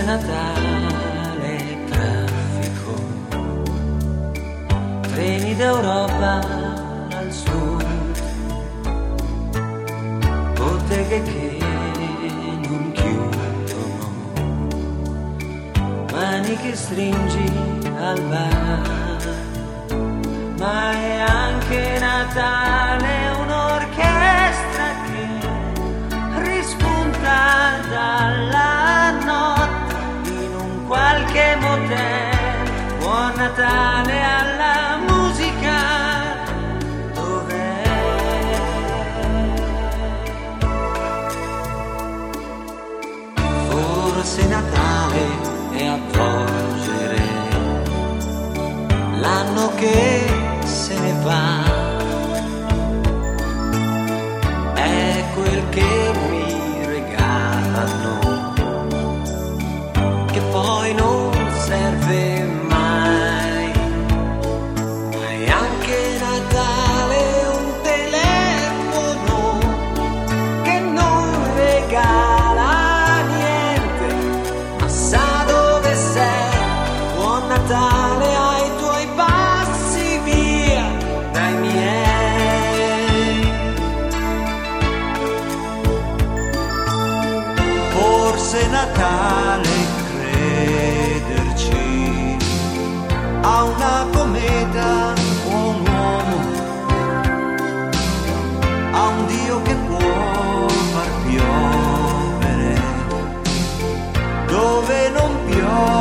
Natale, traffico, treni d'Europa al sud, botteghe che non chiudono, mani che stringi al bar, ma è anche Natale, un'orchestra che rispunta dalla notte in un qualche motel. Buon Natale alla musica, dov'è? Forse Natale è avvolgere l'anno che se ne va, è quel che mi regalano, che poi non serve mai. Ma è anche Natale un telefono che non regala niente, ma sa dove sei. Buon Natale ai tuoi passi via dai miei. Forse Natale crederci a una cometa o un uomo, a un Dio che può far piovere dove non piove.